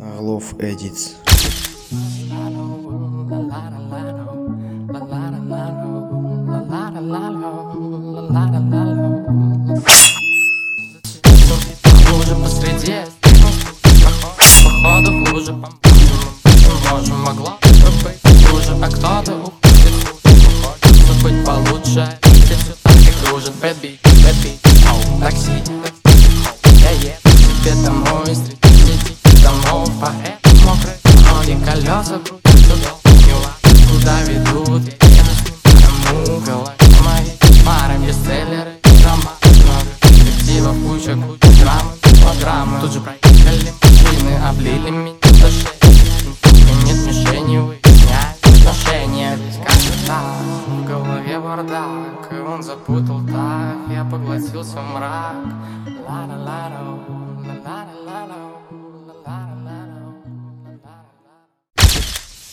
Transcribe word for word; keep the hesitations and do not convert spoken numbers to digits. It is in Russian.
Орлов Эдитс. Лужа посреди, походу в луже, можем, могла быть лужа, а кто-то уходит, забыть получше, если все так и кружит. Бэби, бэби, ау, такси, я еду тебе домой, среди домов, поэт мокрый, ноги, колеса крутятся, долго, куда ведут, я не снимаю голове мои пары, бестселлеры, дома, много детективов, куча, куча драмы, мелодрамы. Тут же проехали машины, облили меня до шеи, нет мишени, выясняют отношения. Здесь как-то так, в голове бардак, и он запутал так, я поглотился в мрак. Ла-ла-ла-ла, ла-ла-ла-ла.